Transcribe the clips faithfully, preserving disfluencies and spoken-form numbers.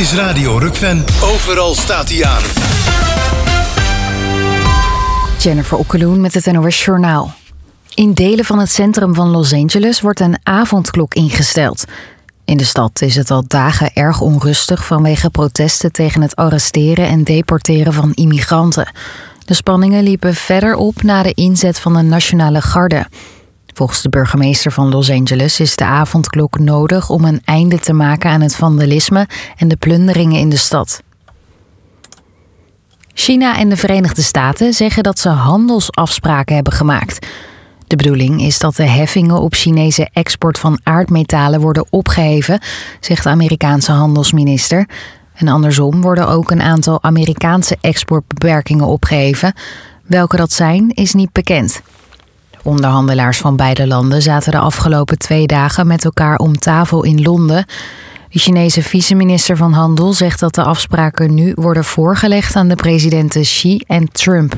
is Radio Rukven. Overal staat hij aan. Jennifer Okkeloen met het N O S Journaal. In delen van het centrum van Los Angeles wordt een avondklok ingesteld. In de stad is het al dagen erg onrustig vanwege protesten tegen het arresteren en deporteren van immigranten. De spanningen liepen verder op na de inzet van de Nationale Garde. Volgens de burgemeester van Los Angeles is de avondklok nodig om een einde te maken aan het vandalisme en de plunderingen in de stad. China en de Verenigde Staten zeggen dat ze handelsafspraken hebben gemaakt. De bedoeling is dat de heffingen op Chinese export van aardmetalen worden opgeheven, zegt de Amerikaanse handelsminister. En andersom worden ook een aantal Amerikaanse exportbeperkingen opgeheven. Welke dat zijn, is niet bekend. De onderhandelaars van beide landen zaten de afgelopen twee dagen met elkaar om tafel in Londen. De Chinese vice-minister van Handel zegt dat de afspraken nu worden voorgelegd aan de presidenten Xi en Trump.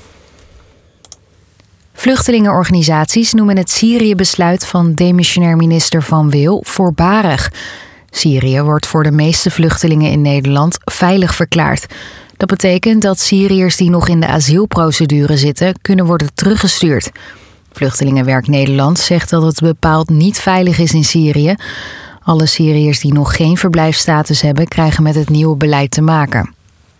Vluchtelingenorganisaties noemen het Syrië-besluit van demissionair minister Van Wil voorbarig. Syrië wordt voor de meeste vluchtelingen in Nederland veilig verklaard. Dat betekent dat Syriërs die nog in de asielprocedure zitten kunnen worden teruggestuurd. Vluchtelingenwerk Nederland zegt dat het bepaald niet veilig is in Syrië. Alle Syriërs die nog geen verblijfsstatus hebben krijgen met het nieuwe beleid te maken.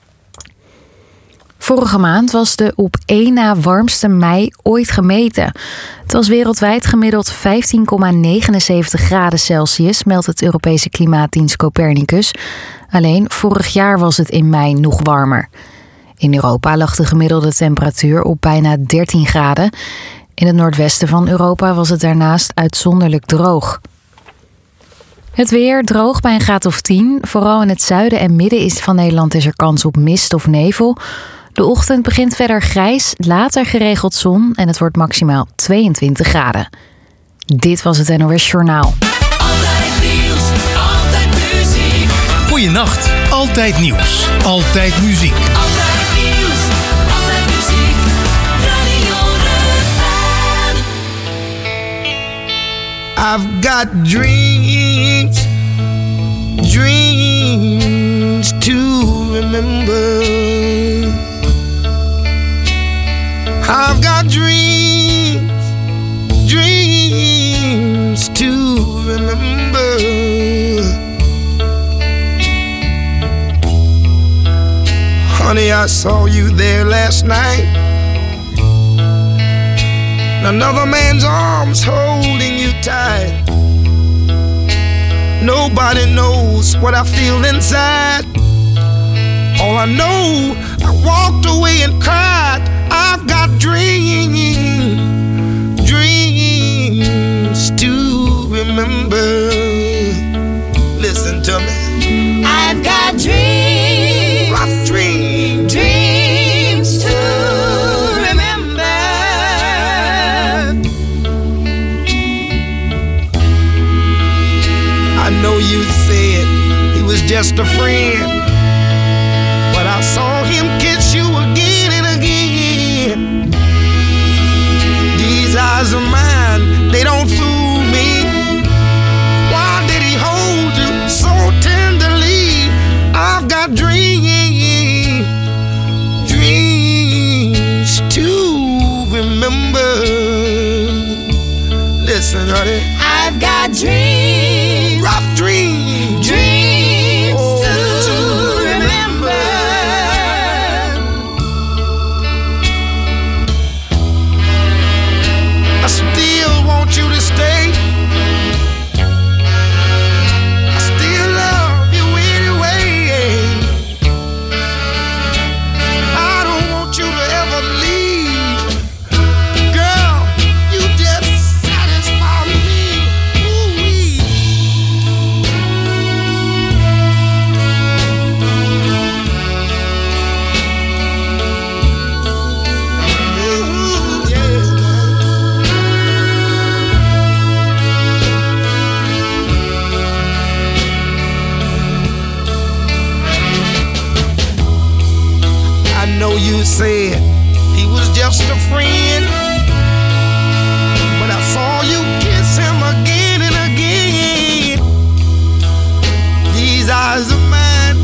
Vorige maand was de op één na warmste mei ooit gemeten. Het was wereldwijd gemiddeld vijftien komma negenenzeventig graden Celsius, meldt het Europese klimaatdienst Copernicus. Alleen vorig jaar was het in mei nog warmer. In Europa lag de gemiddelde temperatuur op bijna dertien graden. In het noordwesten van Europa was het daarnaast uitzonderlijk droog. Het weer droog bij een graad of tien. Vooral in het zuiden en midden is van Nederland is er kans op mist of nevel. De ochtend begint verder grijs, later geregeld zon en het wordt maximaal tweeëntwintig graden. Dit was het N O S Journaal. Altijd nieuws, altijd muziek. Goeienacht, altijd nieuws, altijd muziek. Altijd nieuws, altijd muziek. Radio Rukven. I've got dreams, dreams to remember. I've got dreams, dreams to remember. Honey, I saw you there last night. Another man's arms holding you tight. Nobody knows what I feel inside. All I know, I walked away and cried. I've got dreams, dreams to remember. Listen to me. I've got dreams, Rough dreams, dreams to remember. I know you said he was just a friend, but I saw him kiss you again and again. These eyes of mine, they don't fool me. Why did he hold you so tenderly? I've got dreams, dreams to remember. Listen, honey. I've got dreams, Rough dreams, dreams oh, to remember. I still want you to stay. I still love you anyway. I don't want you to ever leave. Girl, you just satisfy me. Ooh-wee. Ooh, yeah. I know you said he was just a friend, but I saw you kiss him again and again. These eyes of mine,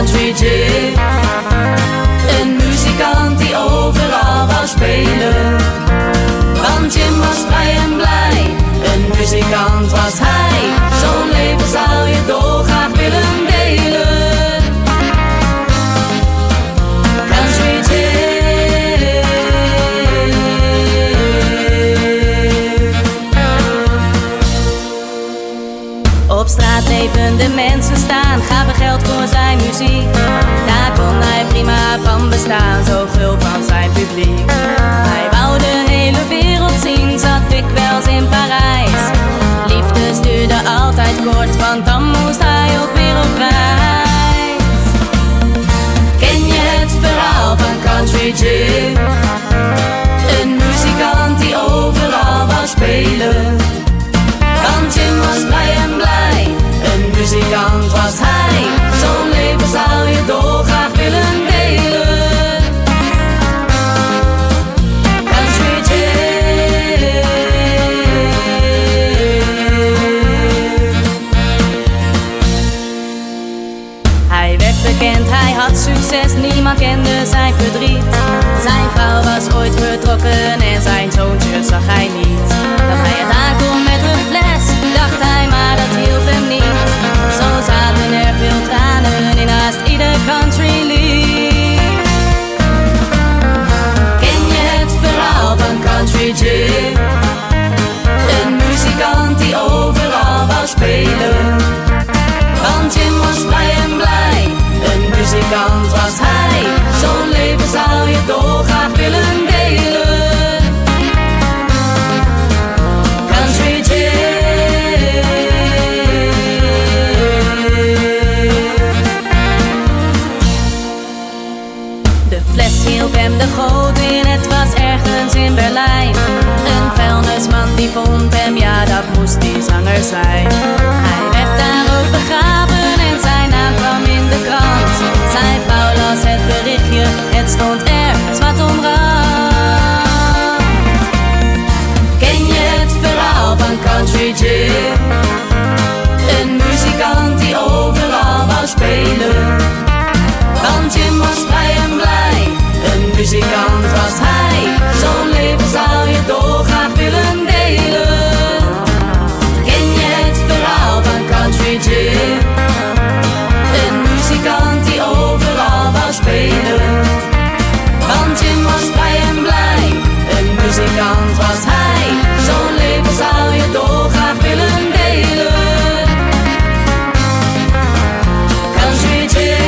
Country Jim, een muzikant die overal wou spelen. Want Jim was vrij en blij, een muzikant was hij. Zo'n leven zou je dolgraag willen delen. Country Jim. Op straat bleven de mensen staan, gaven geld voor zijn muziek. Daar kon hij prima van bestaan, zo gul van zijn publiek. Hij wou de hele wereld zien, zat dikwijls in Parijs. Liefde stuurde altijd kort, want dan moest hij ook weer op reis. Ken je het verhaal van Country Jim? Een muzikant die overal wou spelen. Want Jim was vrij en blij, een muzikant was hij. Zo'n leven zou je dolgraag willen delen. Country Jim. Hij werd bekend, hij had succes, niemand kende zijn verdriet. Zijn vrouw was ooit vertrokken en zijn zoontje zag hij niet. Dat hij het aankon met een fles, dacht hij, maar dat hielp hem niet. Zo zaten er veel tranen in haast ieder countrylied. Ken je het verhaal van Country Jim? Een muzikant die overal wou spelen. Want Jim was vrij en blij, een muzikant was hij. Zo'n leven zou je dolgraag willen delen. Country Jim. De fles hielp hem de goot in, het was ergens in Berlijn. Een vuilnisman die vond hem, ja dat moest die zanger zijn. Hij werd daar ook begraven en zijn naam kwam in de krant. Zijn vrouw las het berichtje, het stond er zwart omrand. Ken je het verhaal van Country Jim? Een muzikant die overal wou spelen. Want Jim was vrij en blij, een muzikant was hij. Zo'n leven zou je dolgraag willen delen. Ken je het verhaal van Country Jim? Een muzikant die overal wou spelen. Want Jim was vrij en blij, een muzikant was hij. Zo'n leven zou je dolgraag willen delen. Country Jim.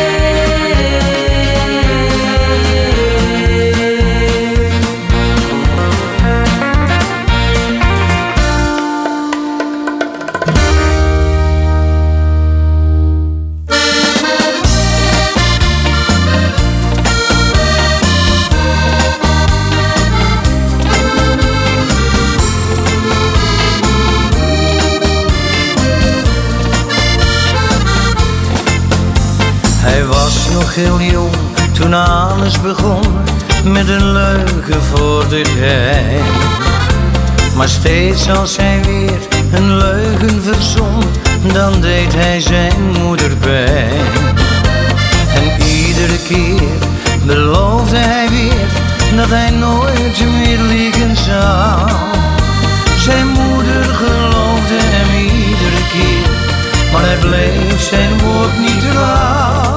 Hij was nog heel jong toen alles begon, met een leugen voor de gein. Maar steeds als hij weer een leugen verzon, dan deed hij zijn moeder pijn. En iedere keer beloofde hij weer dat hij nooit meer liegen zou. Zijn moeder geloofde hem iedere keer, maar hij bleef zijn woord niet trouw.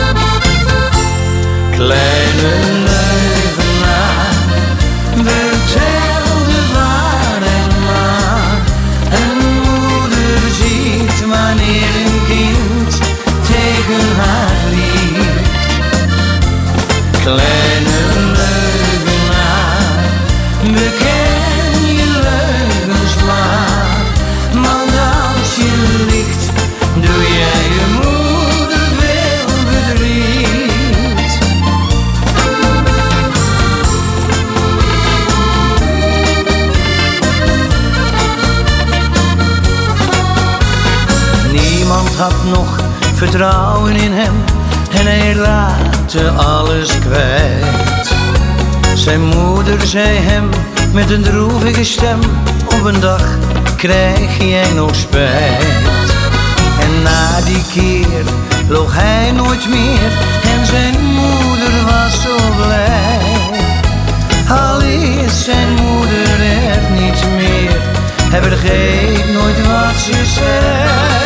Kleine leugenaar, vertel de waarheid maar. Een moeder ziet wanneer een kind tegen haar liegt. Kleine leugenaar, beken je leugens maar. Want als je liegt, doe jij je moeder veel verdriet. Niemand had nog vertrouwen in hem en hij raakte alles kwijt. Zijn moeder zei hem met een droevige stem: op een dag krijg jij nog spijt. En na die keer loog hij nooit meer en zijn moeder was zo blij. Al is zijn moeder er niet meer, hij vergeet nooit wat ze zei.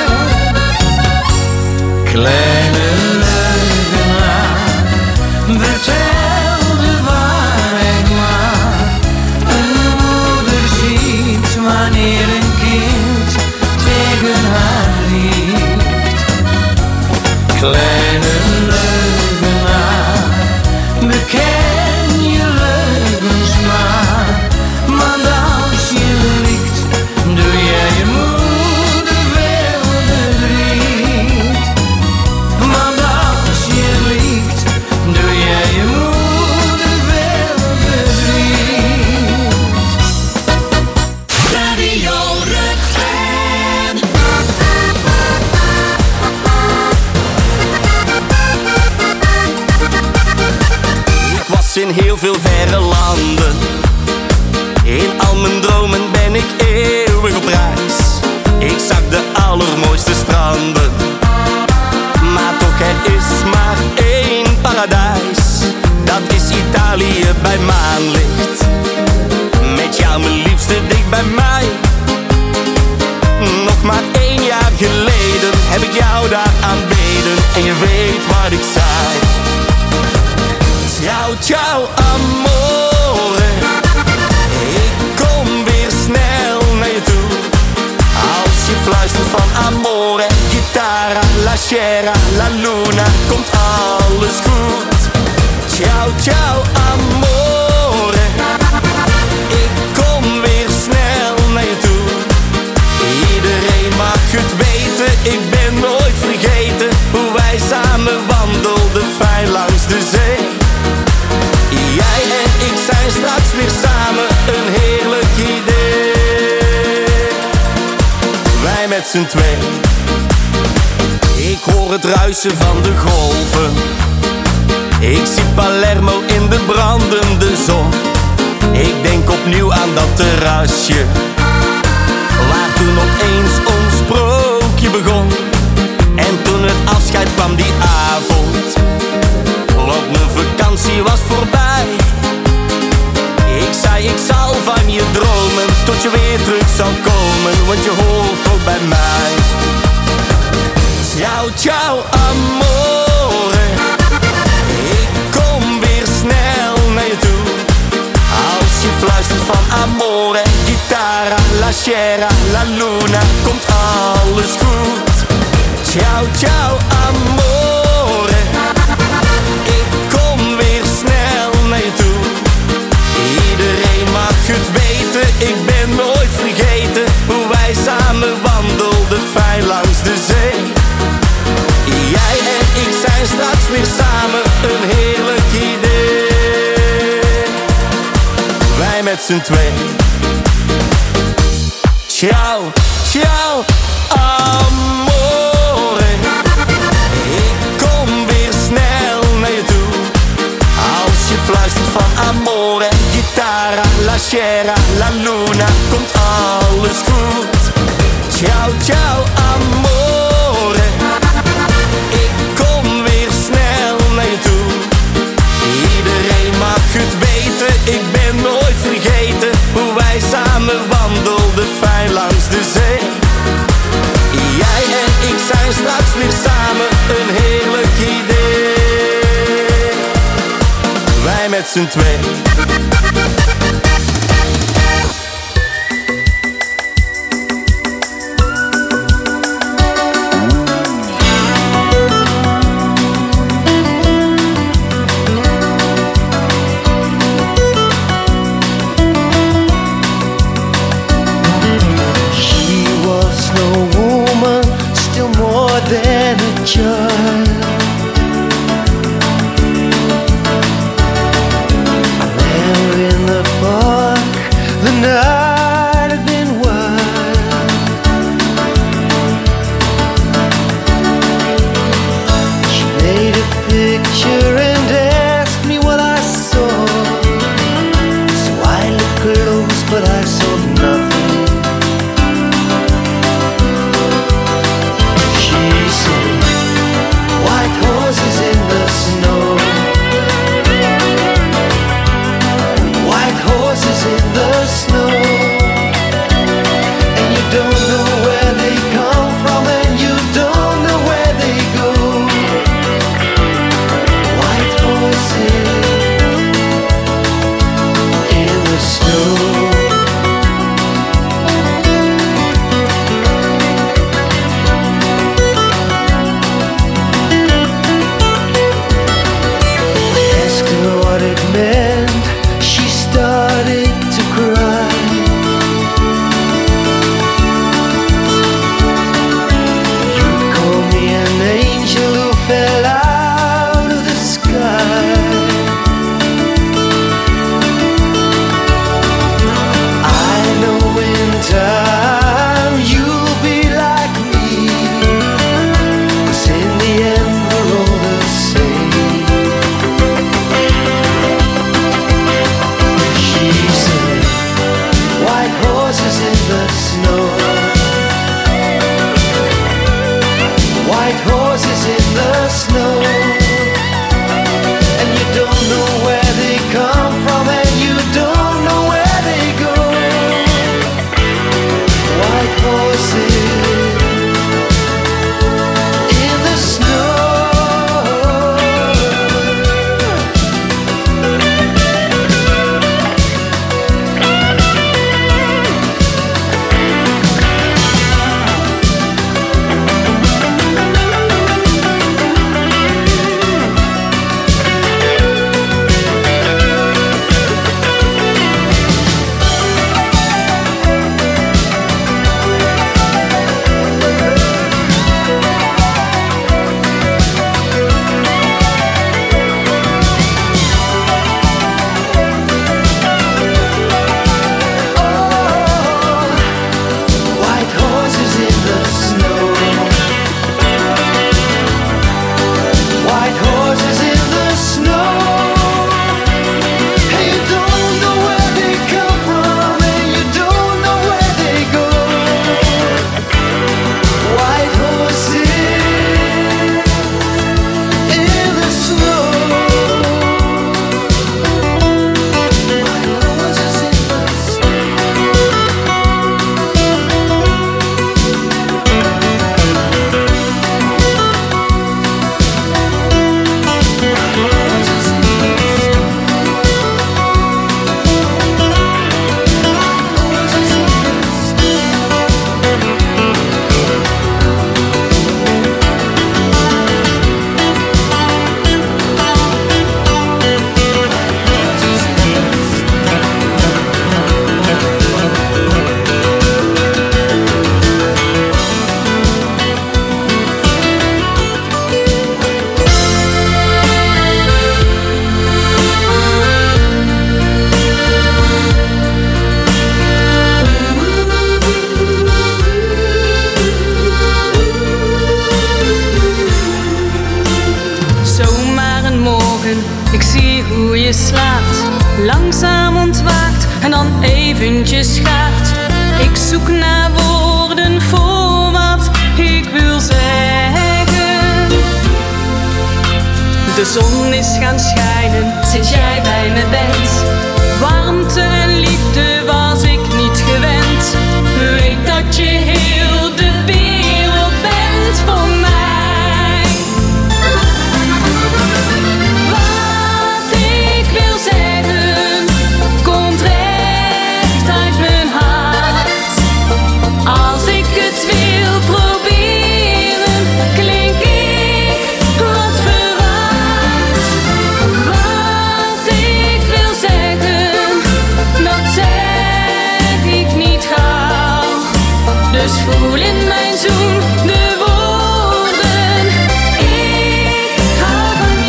Kleine leugenaar, vertel de waarheid maar. Een moeder ziet wanneer een kind tegen haar liegt. Kleine leugenaar, beken je leugens maar. Want als je liegt, doe jij je moeder veel verdriet. Want als je liegt, doe jij je moeder veel verdriet. Radio Rutgen. Ik was in heel veel verre landen. In al mijn dromen ben ik eeuwig op reis. Ik zag de allermooiste stranden. Maar toch, er is maar één paradijs. Dat is Italië bij maanlicht. Met jou mijn liefste dicht bij mij. Nog maar één jaar geleden heb ik jou daar aanbeden. En je weet wat ik zei. Ciao, ciao, amore. Ik kom weer snel naar je toe. Als je fluistert van amore, chitarra, la sera, la luna, komt alles goed. Ciao, ciao, amore. Ik kom weer snel naar je toe. Iedereen mag het weten, ik ben nooit vergeten hoe wij samen wandelden fijn langs de zee. Jij en ik zijn straks weer samen, een heerlijk idee. Wij met z'n twee. Ik hoor het ruisen van de golven. Ik zie Palermo in de brandende zon. Ik denk opnieuw aan dat terrasje, waar toen opeens ons sprookje begon. En toen het afscheid kwam die avond, want mijn vakantie was voorbij. Ik zei ik zal van je dromen, tot je weer terug zal komen, want je hoort ook bij mij. Ciao, ciao, amore. Ik kom weer snel naar je toe. Als je fluistert van amore, chitarra, la sera, la luna, komt alles goed. Ciao, ciao, amore. Ik kom weer snel naar je toe. Iedereen mag het weten, ik ben nooit vergeten hoe wij samen wandelden fijn langs de zee. Jij en ik zijn straks weer samen, een heerlijk idee. Wij met z'n twee. Ciao, ciao, amore. Ik kom weer snel naar je toe. Als je fluistert van amore, chitarra, la sera, la luna, komt alles goed. Ciao, ciao, amore. Ik kom weer snel naar je toe. Iedereen mag het weten, ik ben nooit vergeten hoe wij samen wandelden fijn langs de zee. Jij en ik zijn straks weer samen, een heerlijk idee. Wij met z'n twee. Than a child, there in the park, the night had been wild. She made a picture and asked me what I saw, so I looked close but I saw nothing. She said snow, and you don't know where they come from, and you don't know where they go. White horses in the snow. Ik zie hoe je slaapt, langzaam ontwaakt en dan eventjes gaat. Ik zoek naar woorden voor wat ik wil zeggen. De zon is gaan schijnen sinds jij bij me bent. Warmte en liefde was ik niet gewend. Weet dat je heel de wereld bent voor mij. Dus voel in mijn zoen de woorden, ik hou van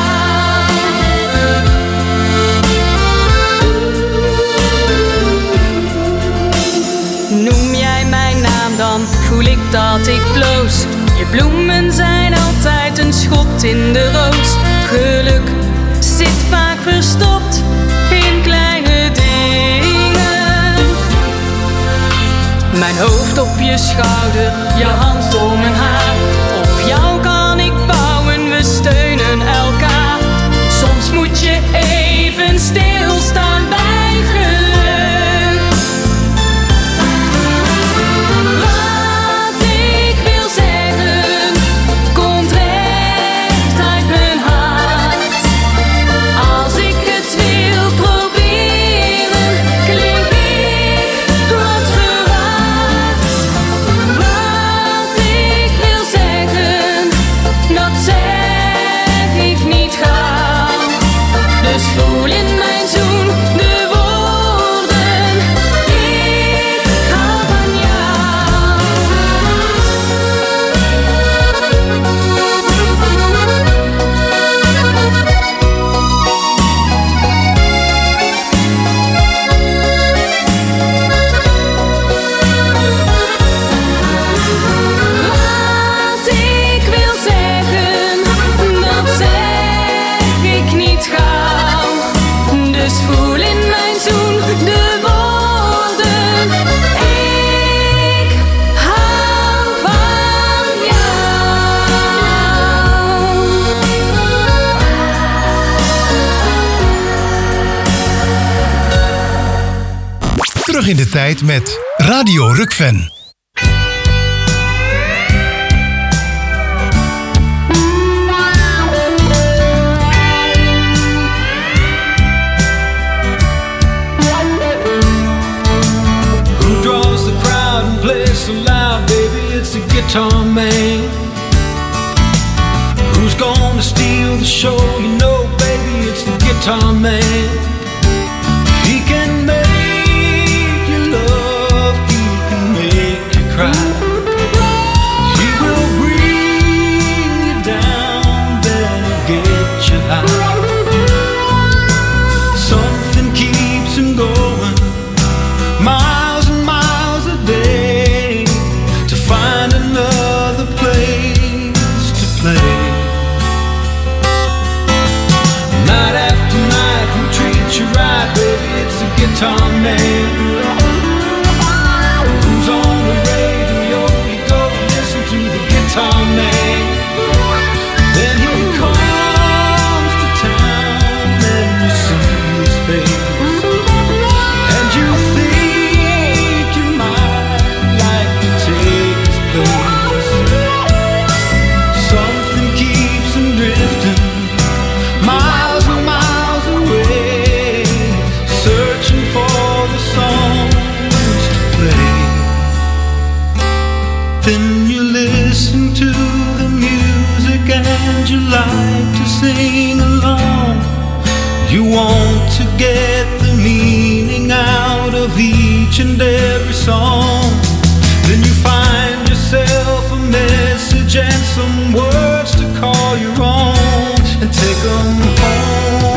jou. Noem jij mijn naam, dan voel ik dat ik bloos. Je bloemen zijn altijd een schot in de roos. Geluk zit vaak verstopt in kleine dingen. Mijn hoofd op je schouder, je hand om mijn haar. Op jou kan ik bouwen, we steunen elkaar. Soms moet je even stilstaan bij geluk. Wat ik wil zeggen, komt recht uit mijn hart. Als ik het wil proberen, klink ik wat verwacht. Wat Terug in de tijd met Radio Rukven. Who draws the crowd and plays so loud, baby? It's the guitar man. Who's gonna steal the show? You know, baby, it's the guitar man. He can make you love, he can make you cry. He will bring you down, then he'll get you high. Something keeps him going, miles and miles a day, to find another place to play. Night after night, who treats you right, baby? It's a guitar man. Who's on the radio? You go listen to the guitar man. Then he comes to town and you see his face, and you think you might like to take his place. Something keeps him drifting, miles and miles away, searching for the songs to play. Then you listen to the music and you like to sing along. You want to get the meaning out of each and every song. Then you find yourself a message and some words to call your own and take them home.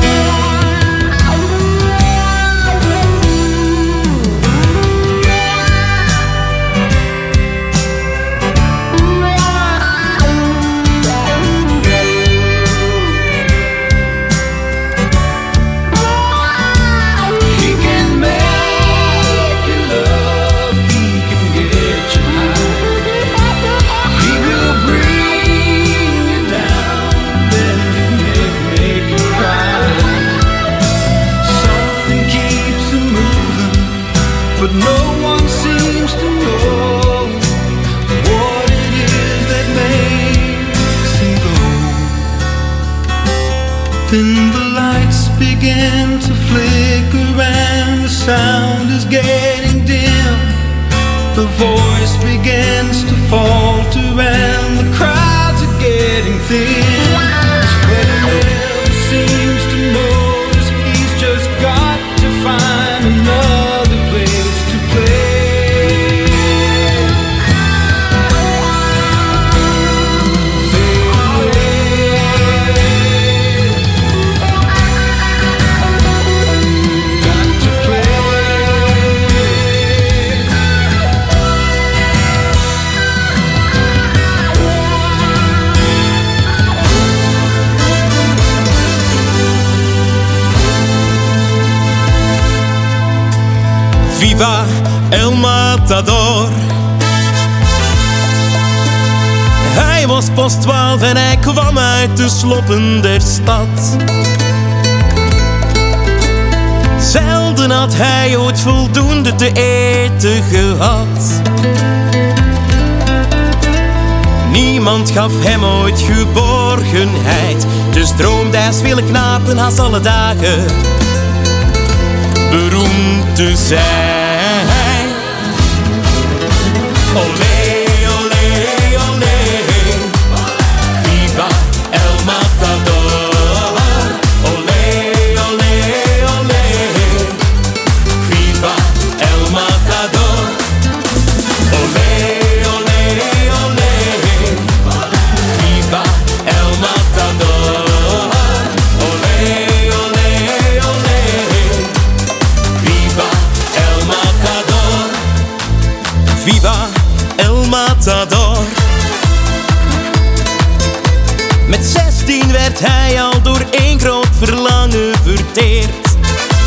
He can make you love, he can get you high. He will bring you down, then he'll make you cry. Something keeps him moving, but no one seems to know what it is that makes him go. Then the lights begin to flicker and the sound is getting dim. The voice begins to falter and the crowds are getting thin. But he never seems to notice he's just got to find another place to play. Fade away. Got to play. Viva El Matador. Hij was pas twaalf en hij kwam uit de sloppen der stad. Zelden had hij ooit voldoende te eten gehad. Niemand gaf hem ooit geborgenheid, dus droomde hij als vele knapen haast alle dagen beroemd te zijn. Olé, olé, olé, viva El Matador. Olé, olé, olé, viva El Matador. Olé, olé, olé, viva El Matador. Olé, olé, olé, viva El Matador. Viva El Matador. Met zestien werd hij al door één groot verlangen verteerd.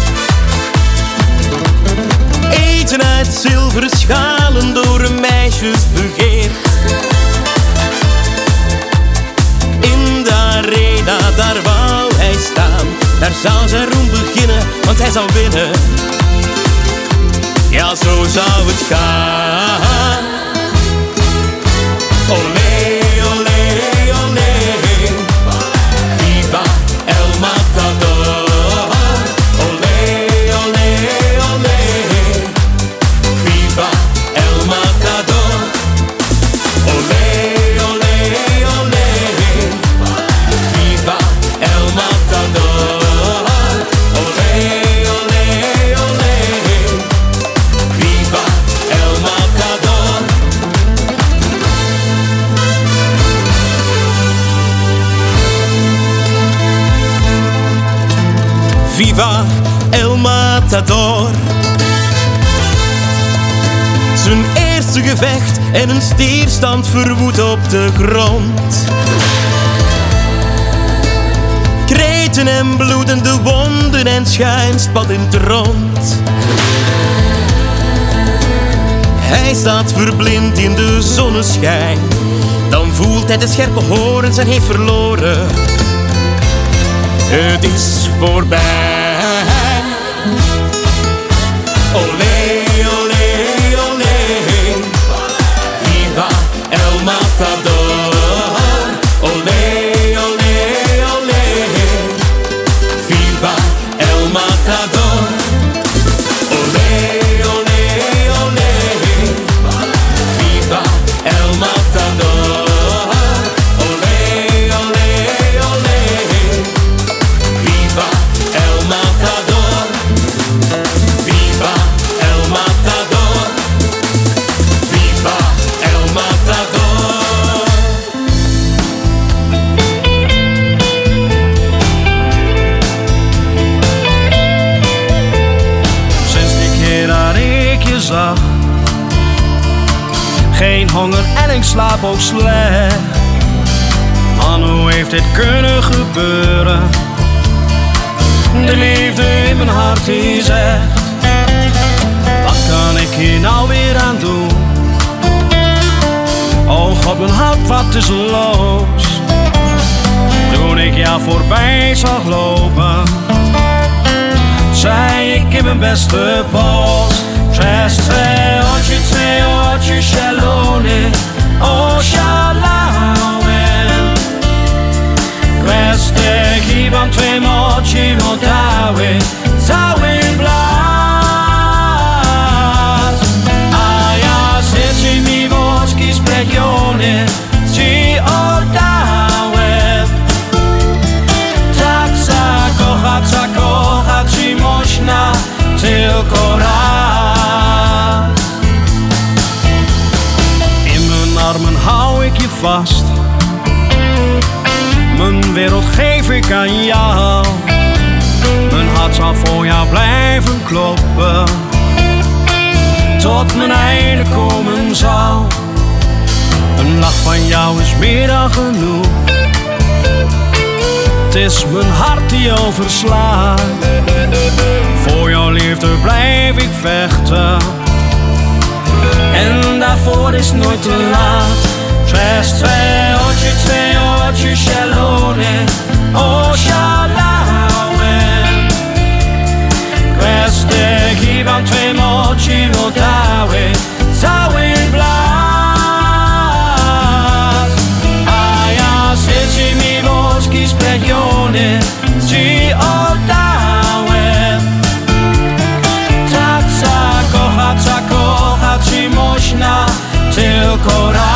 Eten uit zilveren schalen door meisjes begeerd. In de arena, daar wou hij staan. Daar zou zijn roem beginnen, want hij zou winnen. ja zo zou het gaan. Olé, olé, olé, viva el matador. Olé, olé, olé, viva el matador. Olé, olé, olé, viva el matador. Olé, olé, olé, viva el matador. Viva el matador. Zijn eerste gevecht en een stierstand verwoed op de grond. Kreten en bloedende wonden en schijnspat in het rond. Hij staat verblind in de zonneschijn. Dan voelt hij de scherpe horens en heeft verloren. Het is voorbij. Olé, olé, olé, viva el matador. Olé, olé, olé, viva el matador. Olé, olé, olé, viva el matador. Olé, olé, olé, viva el matador. Viva el matador. Viva el matador. Sinds die keer dat ik je zag, geen honger en ik slaap ook slecht. Man, hoe heeft dit kunnen gebeuren? De liefde in mijn hart die zegt, wat kan ik hier nou weer aan doen? Oh God, mijn hart, wat is los? Toen ik jou voorbij zag lopen, zei ik in mijn beste post: Przez twe oczy, twe oczy zielone oszalałem. Queste chyba twoje oczy oddały cały blask. A ja serce mi woski splecione ci oddałem. Tak zakochać, zakochać ci można tylko raz. In mijn armen hou ik je vast. Mijn wereld geef ik aan jou. Mijn hart zal voor jou blijven kloppen, tot mijn einde komen zal. Een lach van jou is meer dan genoeg. Het is mijn hart die overslaat. Voor jouw liefde blijf ik vechten, en daarvoor is nooit te laat. Przez twe oczy, twe oczy zielone oszalałem. Queste chyba twoje oczy oddały cały blask. A ja serce mi woski splecione ci oddałem. Tak zakochać, zakochać ci można tylko raz.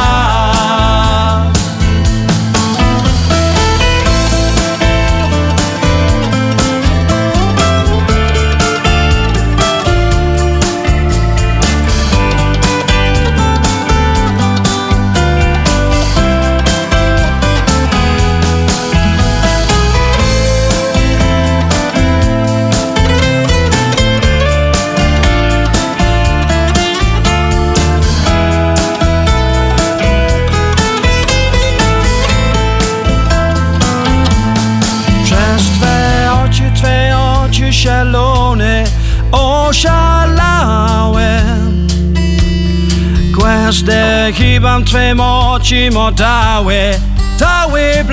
Zielone oszalałem. Queste chyba twoje oczy oddały cały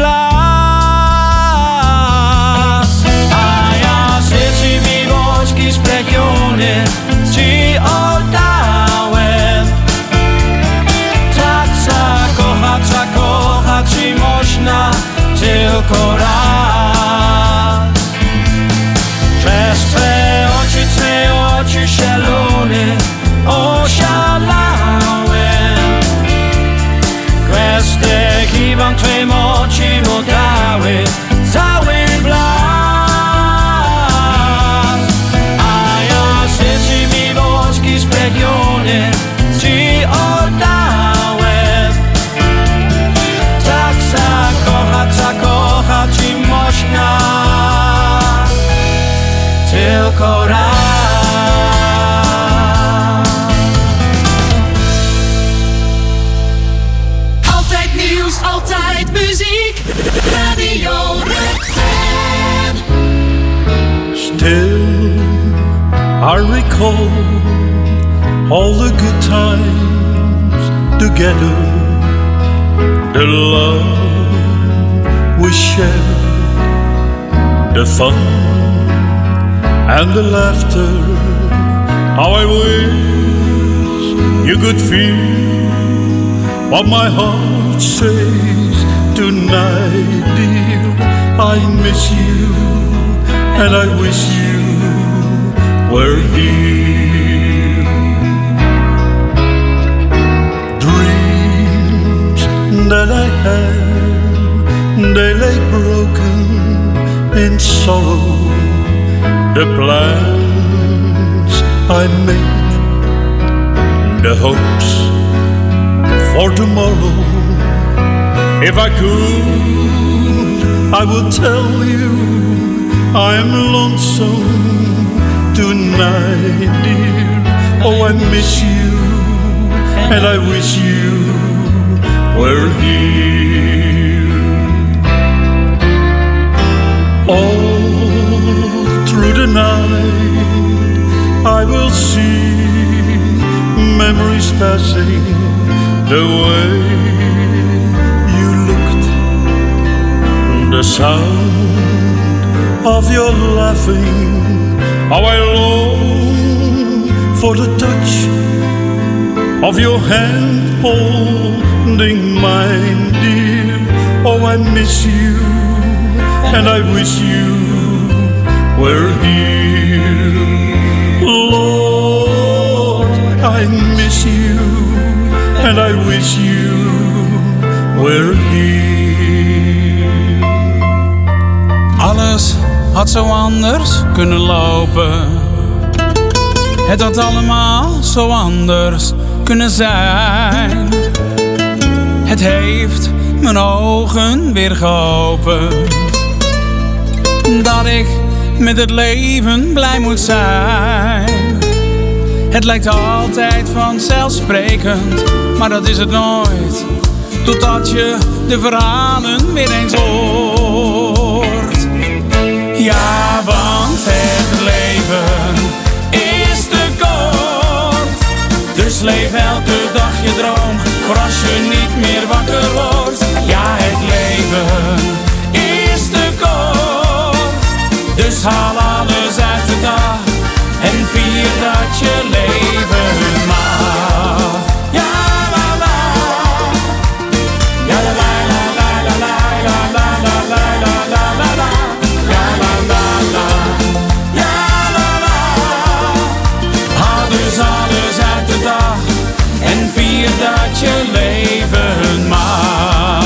blask. A ja serce mi woski splecione ci oddałem. Tak zakochać, zakochać ci można tylko raz. Przez twe oczy, twe oczy zielone oszalałem. Gwiazdy chyba twym oczom oddały cały blask. A ja serce miłości spragnione ci oddałem. Tak zakochać, zakochać ci można tylko raz. Altijd nieuws, altijd muziek. Radio Rutgen. Still, I recall all the good times together, the love we shared, the fun and the laughter. How I wish you could feel what my heart says tonight, dear. I miss you and I wish you were here. Dreams that I had, they lay broken in sorrow. The plans I made, the hopes for tomorrow. If I could, I would tell you I am lonesome tonight, dear. Oh, I miss you and I wish you were here. All through the night I will see memories passing the way you looked, the sound of your laughing. How I long for the touch of your hand holding mine, dear. Oh, I miss you and I wish you were here. Lord, I miss you and I wish you were here. Alles had zo anders kunnen lopen. Het had allemaal zo anders kunnen zijn. Het heeft mijn ogen weer geopend. Dat ik met het leven blij moet zijn. Het lijkt altijd vanzelfsprekend, maar dat is het nooit. Totdat je de verhalen weer eens hoort. Ja, want het leven is te kort. Dus leef elke dag je droom, voor als je niet meer wakker wordt. Ja, het leven is te kort. Dus haal alles uit de dag en vier dat je leven mag. Ja, la la. Ja, la la la la la la la la la la la la la. Ja, la la la. Ja, la la. Haal dus alles uit de dag en vier dat je leven mag.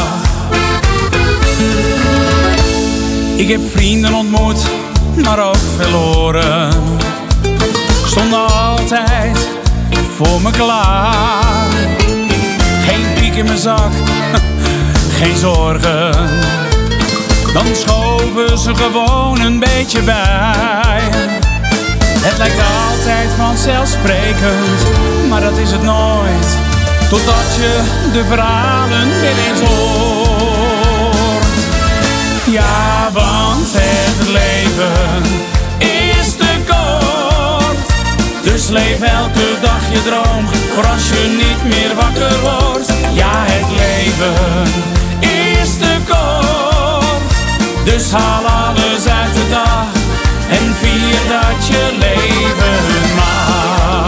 Ik heb vrienden ontmoet, maar ook verloren. Stonden altijd voor me klaar. Geen piek in mijn zak, geen zorgen. Dan schoven ze gewoon een beetje bij. Het lijkt altijd vanzelfsprekend, maar dat is het nooit. Totdat je de verhalen weer eens hoort. Ja, want het leven is te kort. Dus leef elke dag je droom, voor als je niet meer wakker wordt. Ja, het leven is te kort. Dus haal alles uit de dag en vier dat je leven mag.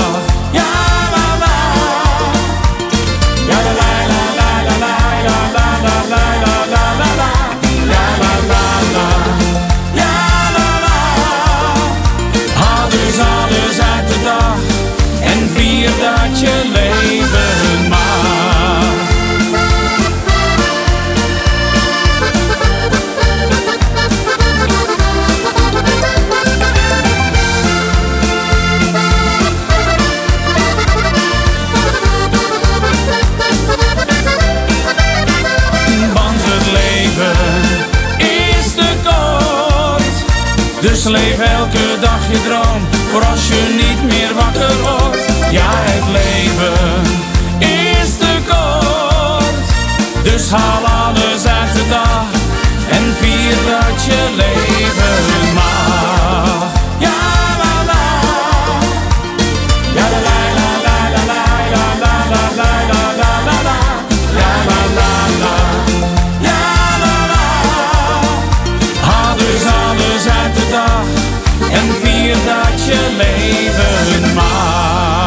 Dus leef elke dag je droom, voor als je niet meer wakker wordt. Ja, het leven is te kort. Dus haal alles uit de dag en vier dat je leven mag. Ja, la la. Ja, la la la la la la la la la la la la la. Ja, la la la. Ja, la la. Haal dus alles uit de dag en vier dat je leven mag.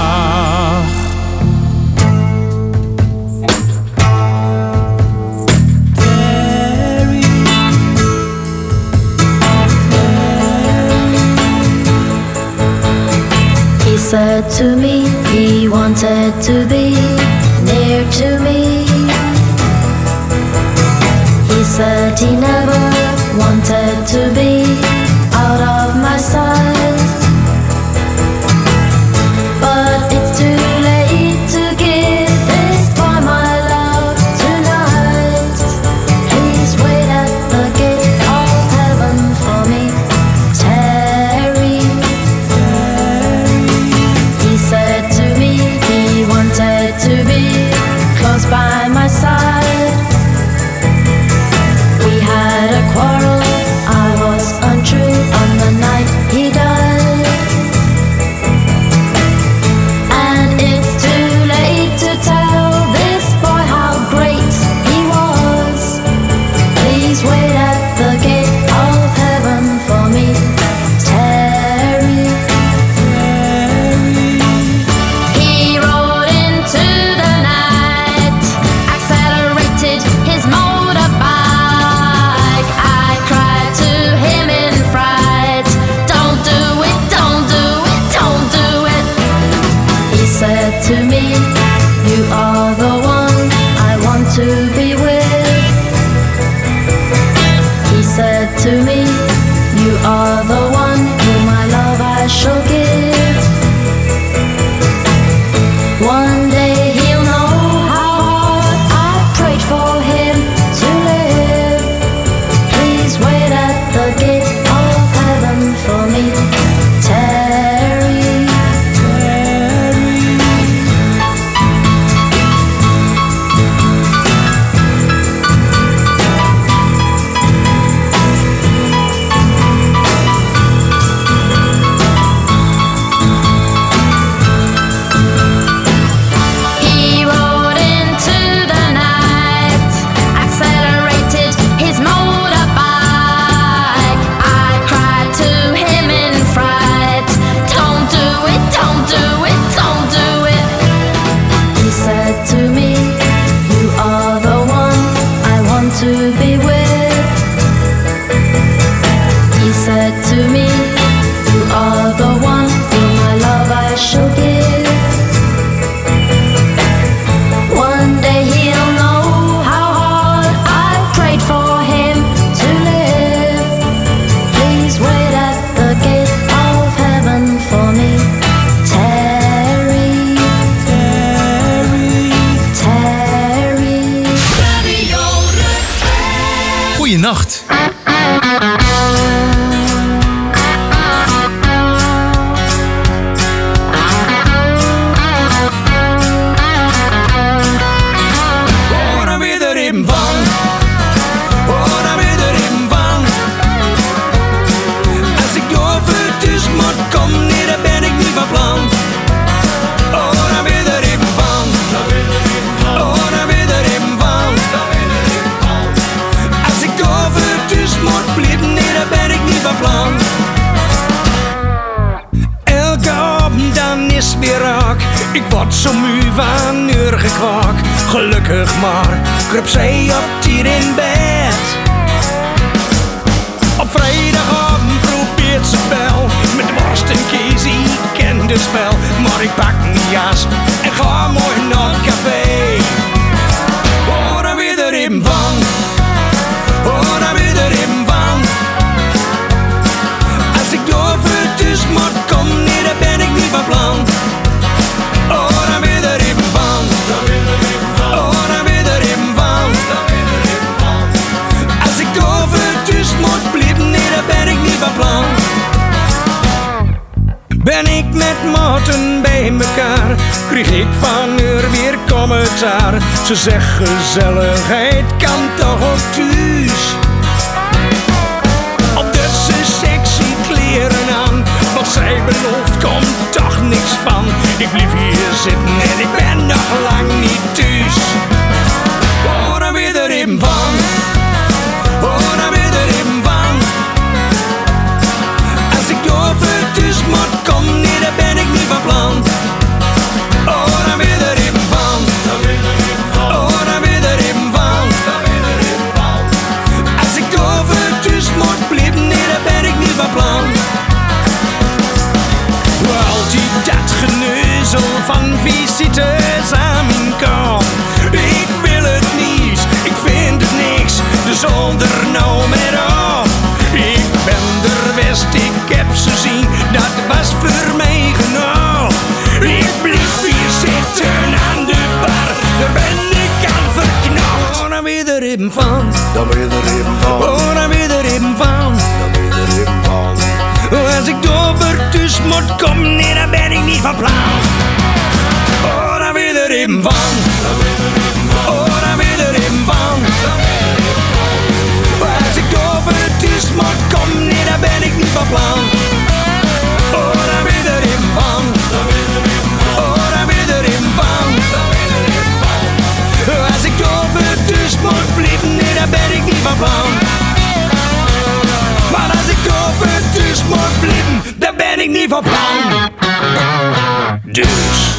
He said to me he wanted to be near to me. He said he never wanted to be out of my sight. But it's too late to give this boy my love tonight. Please wait at the gate of heaven for me, Terry. He said to me he wanted to be close by my side. We had a quarrel, I was untrue on the night he died. And it's too late to tell this boy how great he was. Please wait at the gate of heaven for me, Terry. He rode into the night, accelerated his motorbike. I cried to him in fright, don't do it, don't do it, don't do it. He said to me, you are the one I want to be with. He said to me, you are the one whom my love I shall give. One day he'll know how hard I prayed for him to live. Please wait at the gate of heaven for me, Terry. He rode into the night, accelerated his motorbike. I cried to him in fright, don't do it, don't do it, don't do it. He said to me, you are the one I want to be with. He said to me, you are the one whom my love I shall give. One day he'll know how hard I prayed for him to live. Please wait at the gate of heaven for me, Terry. Terry. Terry. Radio Rutger. Goeienacht. Oh, dan weer er even van. Oh, dan weer er even van. Als ik over thuis moet komen, nee, dan ben ik niet van plan. Oh, dan weer er even van. Oh, dan weer er even van. Als ik over thuis moet blijven, nee, dan ben ik niet van plan. Elke avond dan is weer raak. Ik word zo moe van uur gekwak. Gelukkig maar, kruip zij op tier in bed. Op vrijdagavond probeert ze wel. Met worst en kies, ik ken de spel. Maar ik pak mijn jas en ga mooi naar het café. Oh, dan weer er even van. Oh, dan weer er even van. Als ik door voor thuis moet komen, nee, dan ben ik niet van plan. Oh, dan weer er even van. Oh, dan weer er even van. Als ik door voor thuis moet blijven, nee, dan ben ik niet van plan. zaten bij mekaar, kreeg ik van haar weer commentaar. Ze zegt gezelligheid kan toch ook thuis. Al dus ze sexy kleren aan, wat zij belooft komt toch niks van. Ik blijf hier zitten en ik ben nog lang niet thuis. Oh, dan weer er even van. Oh, dan weer er even van. Als ik over thuis moet komen, nee, dan ben ik niet van plan. Oh, dan weer er even van. Oh, dan weer er even van. Als ik over thuis moet blijven, nee, dan ben ik niet van plan. Altijd dat geneuzel van visites aan mijn kant. Ik wil het niet, ik vind het niks, dus ondernoem het op. Ik ben er best, ik heb ze zien, dat was voor mij genoeg. Ik blijf hier zitten aan de bar, daar ben ik aan verknocht. Oh, dan weer er even van. Dan weer er even van. Oh, dan weer er even van. Dan weer er even van. Als ik over thuis moet komen, nee, dan ben ik niet van plan. Oh, dan weer er even van. Oh, dan weer er even van. Als ik over thuis moet komen, nee, dan ben ik niet van plan. Oh, dan weer er even van. Oh, dan weer er even van. Als ik over thuis moet blijven, nee, dan ben ik niet van plan. Maar als ik over thuis moet blijven, dan ben ik niet van plan. Dus.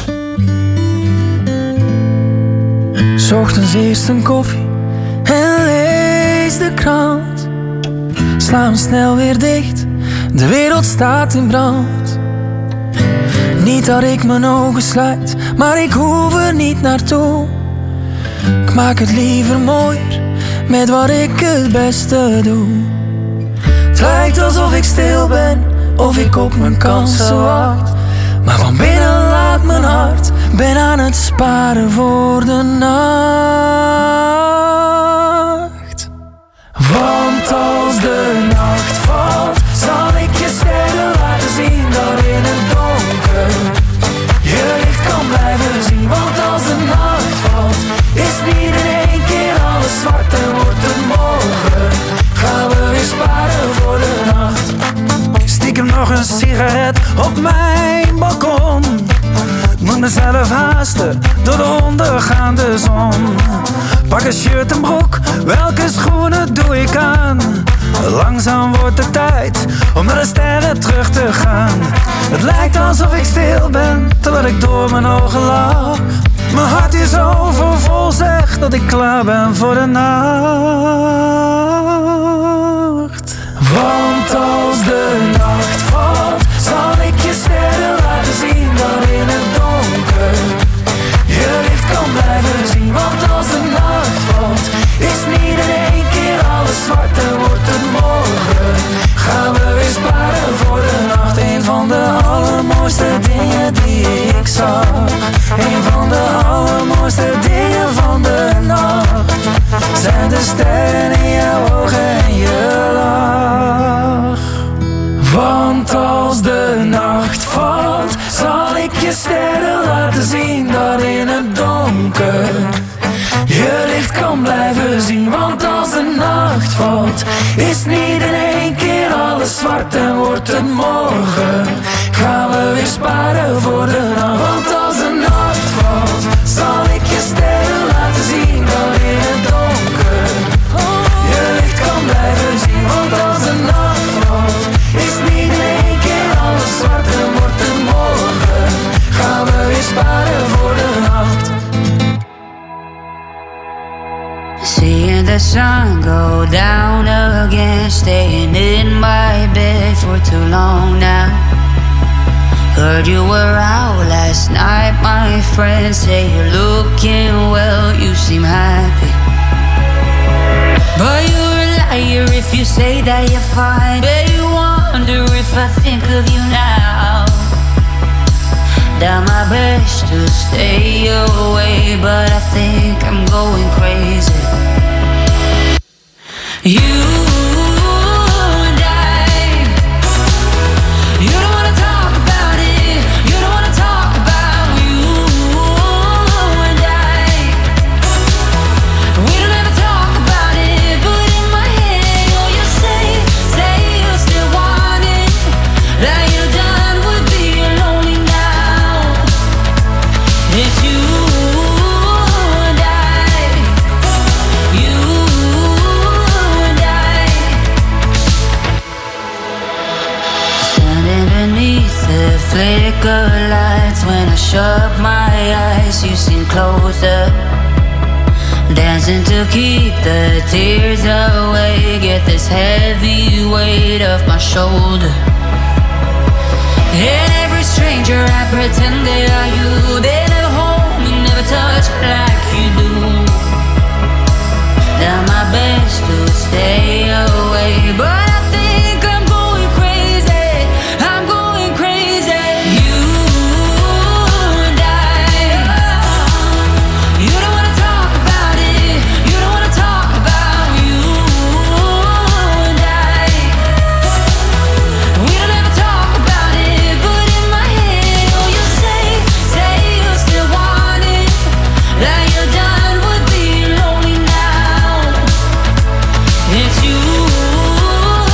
'S Ochtends eerst een koffie en lees de krant. Sla hem snel weer dicht, de wereld staat in brand. Niet dat ik mijn ogen sluit, maar ik hoef er niet naartoe. Ik maak het liever mooier met wat ik het beste doe. Het lijkt alsof ik stil ben, of ik op mijn kansen wacht. Maar van binnen laat mijn hart, ben aan het sparen voor de nacht. Want als de nacht valt, zal ik je sterren laten zien dat in het donker je licht kan blijven zien. Want als de nacht valt, is niet in één keer alles zwart en wordt het morgen. Gaan we weer sparen voor de nacht. Stiekem nog een sigaret op mijn balkon. Moet mezelf haasten door de ondergaande zon. Pak een shirt en broek, welke schoenen doe ik aan? Langzaam wordt het tijd om naar de sterren terug te gaan. Het lijkt alsof ik stil ben, terwijl ik door mijn ogen lach. Mijn hart is overvol, zeg dat ik klaar ben voor de nacht. Want als de nacht valt, zal ik je sterren laten zien dat in het donker je licht kan blijven zien. Want als de nacht valt, is niet in één keer alles zwart en wordt het morgen. Gaan we weer sparen voor de nacht. Een van de allermooiste dingen die ik zag. Een van de allermooiste dingen van de nacht zijn de sterren in jouw ogen en je lach. Want als de nacht valt, zal ik je sterren laten zien dat in het donker je licht kan blijven zien. Want als de nacht valt, is niet in één keer alles zwart en wordt het morgen. Gaan we weer sparen voor de nacht. Want als de nacht valt, zal ik je sterren laten zien dat in het donker je licht kan blijven zien. Want als de nacht valt, is niet in één keer alles zwart en wordt het morgen. Gaan we weer sparen voor de nacht. Seeing the sun go down again, staying in my bed for too long now. Heard you were out last night, my friend say you're looking well, you seem happy. But you're a liar if you say that you're fine. Bet you wonder if I think of you now. Done my best to stay away, but I think I'm going crazy. You and I, you don't wanna talk about it, you don't wanna talk Something to keep the tears away. Get this heavy weight off my shoulder. Every stranger I pretended I knew, they never hold me, never touch like you do. Done my best to stay away, but I think I'm going crazy. I'm going crazy. You and I, you don't wanna talk about it. You don't wanna talk about you and I. We don't ever talk about it, but in my head, oh, you say, say you still want it. That you're done with being lonely now. It's you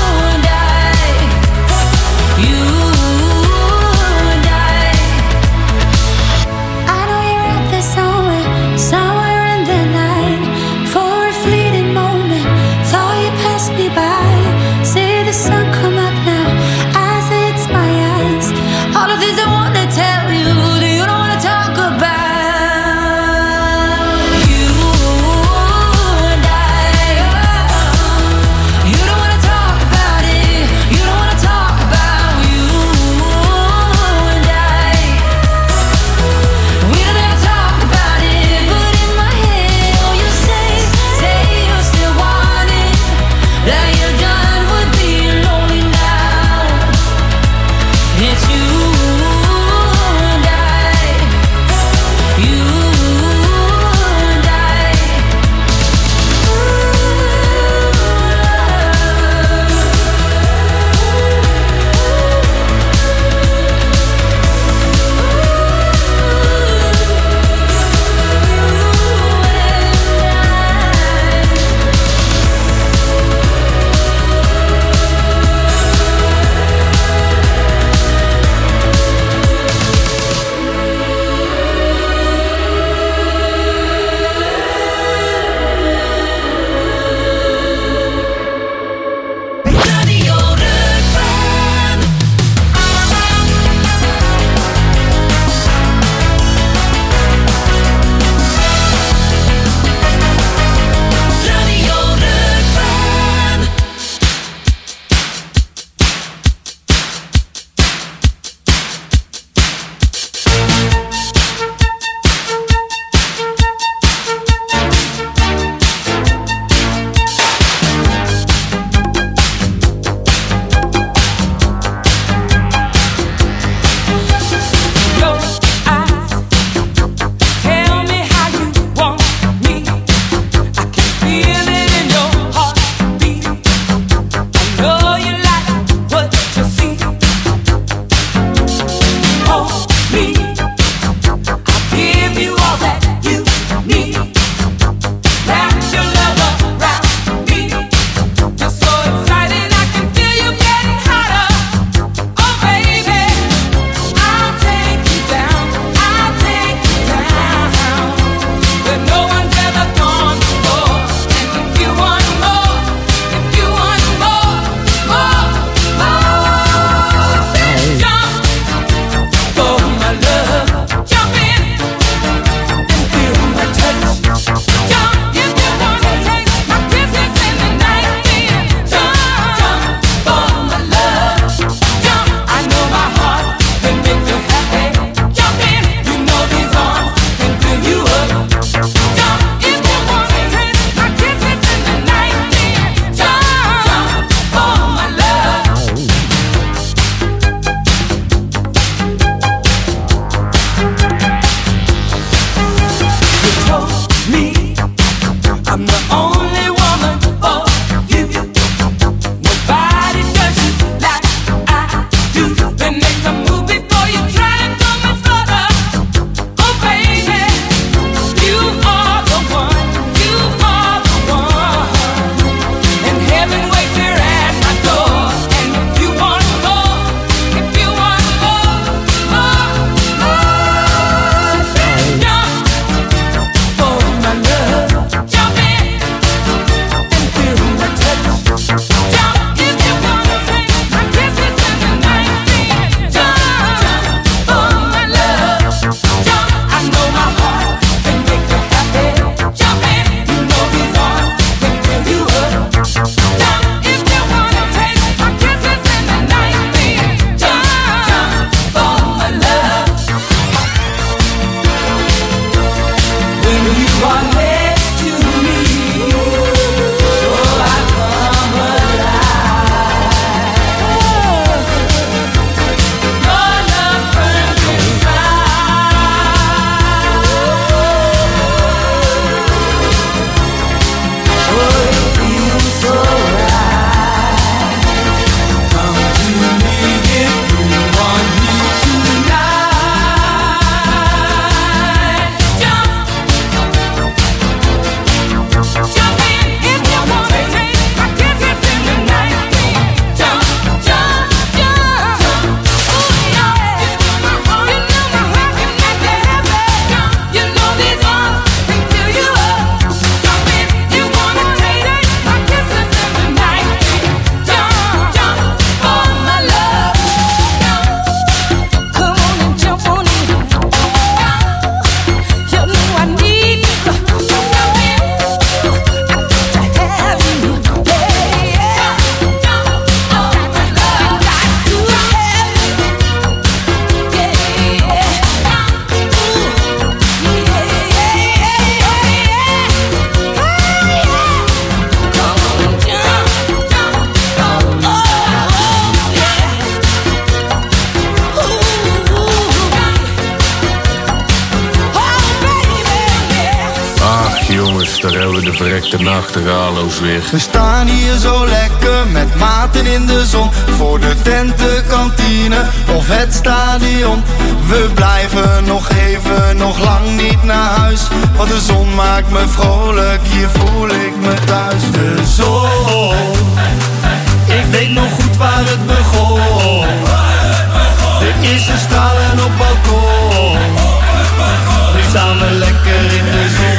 verrekte nachtegalo's weer. We staan hier zo lekker met maten in de zon, voor de tentenkantine of het stadion. We blijven nog even, nog lang niet naar huis, want de zon maakt me vrolijk, hier voel ik me thuis. De zon, ik weet nog goed waar het begon. De eerste stralen op balkon. Nu staan we lekker in de zon.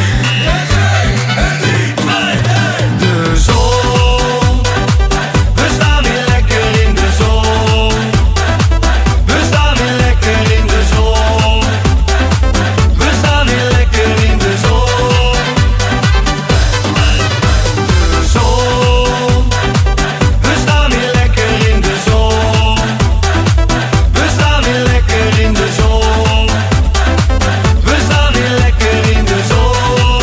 De zon, we staan weer lekker in de zon. We staan weer lekker in de zon. We staan weer lekker in de zon. De zon, we staan weer lekker in de zon. We staan weer lekker in de zon. We staan weer lekker in de zon.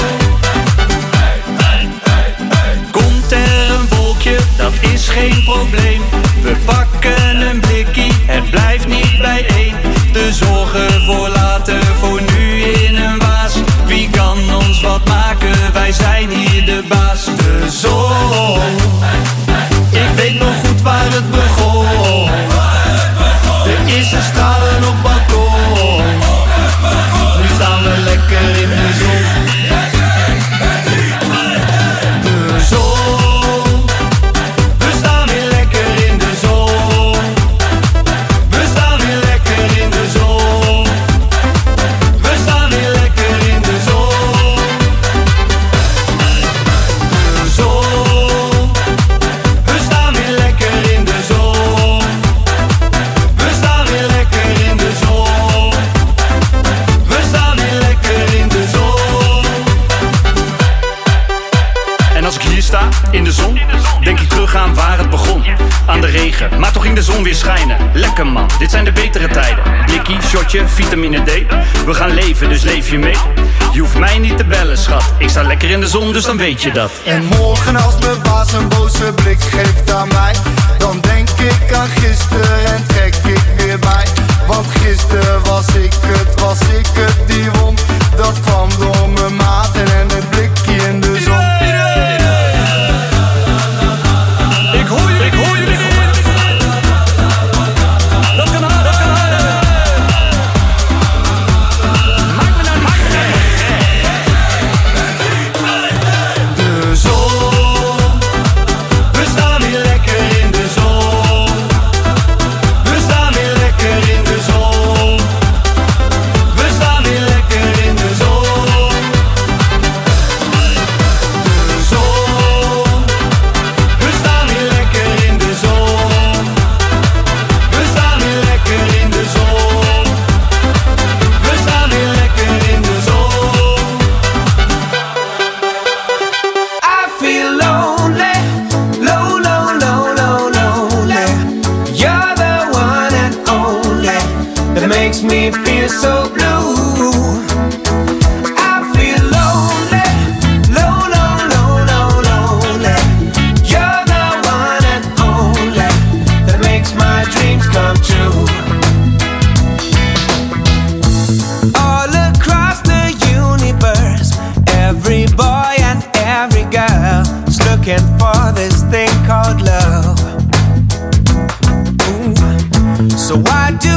Komt er een wolkje, dat is geen probleem. We pakken een blikkie, het blijft niet bijeen. De zorgen voor later, voor nu in een waas. Wie kan ons wat maken, wij zijn hier de baas. De zon, ik weet nog goed waar het begon. De eerste stralen op balkon. Nu staan we lekker in de zon. De zon, we staan weer lekker in de zon. We staan weer lekker in de zon. We staan weer lekker in de zon. De zon, we staan weer lekker in de zon. We staan weer lekker in de zon. We staan weer lekker in de zon. En als ik hier sta, in de zon, denk ik terug aan waar het begon. Aan de regen, maar toch ging de zon weer schijnen. Lekker man, dit zijn de betere tijden. Blikkie, shotje, vitamine D. We gaan leven, dus leef je mee. Je hoeft mij niet te bellen, schat. Ik sta lekker in de zon, dus dan weet je dat. En morgen als mijn baas een boze blik geeft aan mij, dan denk ik aan gisteren en trek ik weer bij. Want gisteren was ik het, was ik het die won. Dat kwam door mijn maten en het blikje in de zon. Ik hoor je, ik hoor je, ik hoor je. Dat kan harder, dat kan harder. Maak me nou niet De zon, we staan weer lekker in de zon. We staan weer lekker in de zon. We staan weer lekker in de zon. De zon, we staan weer lekker in de zon. We staan weer lekker in de zon. We staan weer lekker in de zon. I feel lonely, low, low, low, low, lonely. You're the one and only that makes me feel so blue. I feel lonely, low, low, low, low, lonely. You're the one and only that makes my dreams come true. All across the universe, every boy and every girl is looking for this thing called love. Ooh. So why do